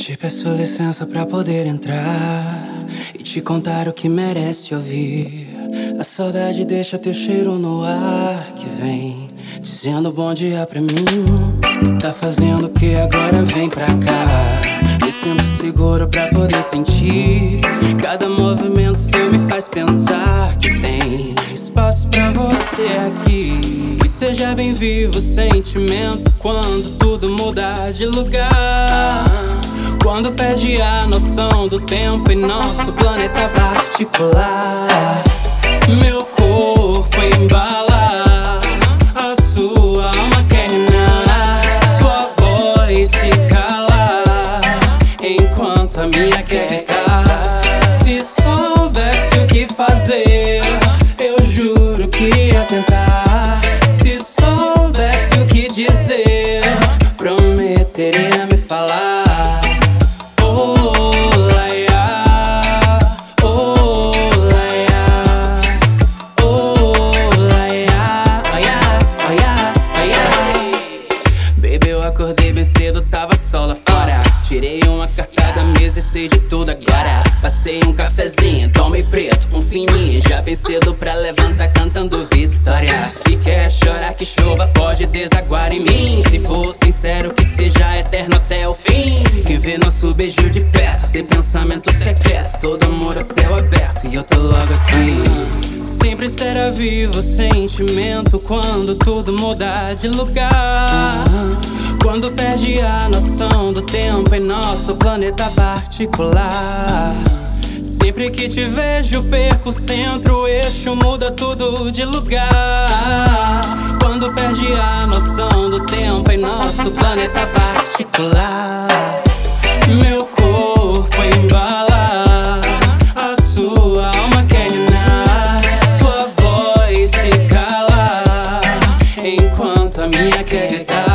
Te peço licença pra poder entrar e te contar o que merece ouvir. A saudade deixa teu cheiro no ar que vem dizendo bom dia pra mim. Tá fazendo o que agora? Vem pra cá. Me sinto seguro pra poder sentir. Cada movimento seu me faz pensar que tem espaço pra você aqui. E seja bem vivo o sentimento quando tudo mudar de lugar. Quando perde a noção do tempo em nosso planeta particular. Meu corpo embala, a sua alma quer ninar, sua voz se cala, enquanto a minha quer gritar. Se soubesse o que fazer, eu juro que ia tentar. Se soubesse o que dizer, prometeria me falar. Acordei bem cedo, tava sol lá fora. Tirei uma carta da mesa e sei de tudo agora. Passei um cafezinho, tomei preto, um fininho. Já bem cedo pra levantar cantando vitória. Se quer chorar que chova, pode desaguar em mim. Se for sincero, que seja eterno até o fim. Quem vê nosso beijo de perto tem pensamento secreto. Todo amor a céu aberto e eu tô logo aqui. Sempre será vivo o sentimento quando tudo mudar de lugar. Quando perde a noção do tempo em nosso planeta particular. Sempre que te vejo perco o centro, o eixo muda tudo de lugar. Quando perde a noção do tempo em nosso planeta particular. Meu corpo embala, a sua alma quer ninar, sua voz se cala, enquanto a minha quer gritar.